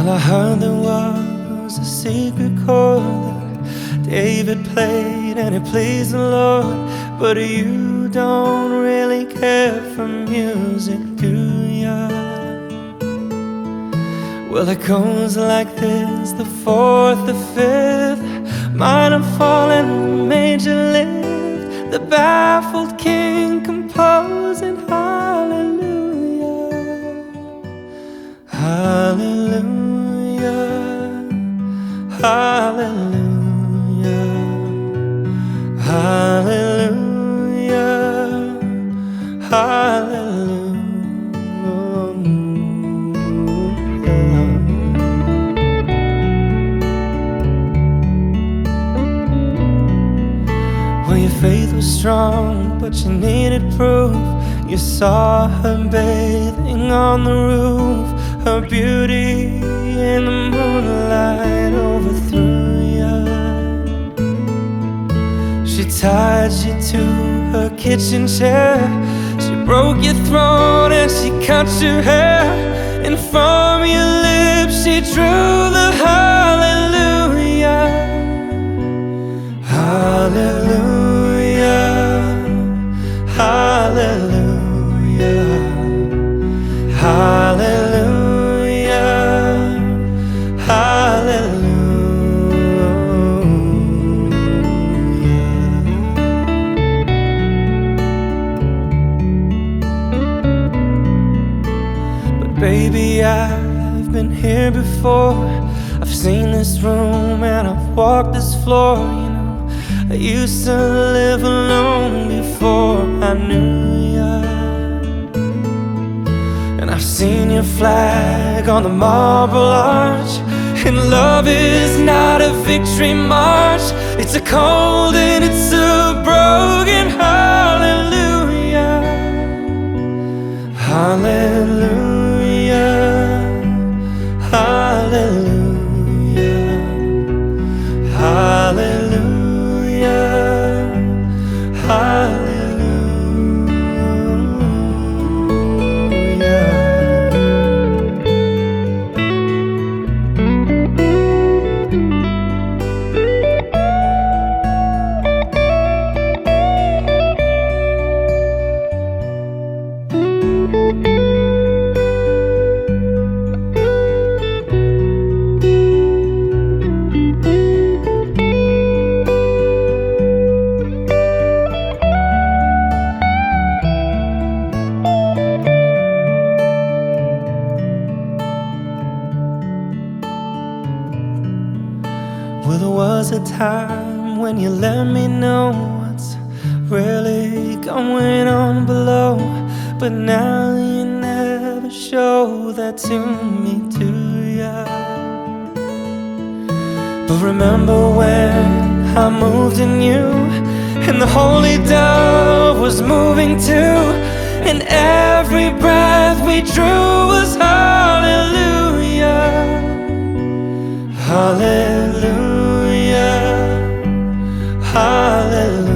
Well, I heard there was a secret chord that David played and it pleased the Lord. But you don't really care for music, do ya? Well, it goes like this: the fourth, the fifth, minor fall and major lift, the baffled king composing hallelujah, hallelujah, hallelujah, hallelujah, hallelujah. Well, your faith was strong, but you needed proof. You saw her bathing on the roof. Her beauty in the moonlight overthrew you. She tied you to her kitchen chair. She broke your throat and she cut your hair. And from your lips she drew the hallelujah, hallelujah, hallelujah, hallelujah, hallelujah. But baby, I've been here before. I've seen this room and I've walked this floor. You know, I used to live alone before I knew ya. And I've seen your flag on the Marble Arch. And love is not a victory march. It's a cold and it's a broken hallelujah, hallelujah, hallelujah, hallelujah, hallelujah. Well, there was a time when you let me know what's really going on below. But now you never show that to me, do ya? But remember when I moved in you, and the holy dove was moving too, and every breath we drew was hallelujah, hallelujah, hallelujah.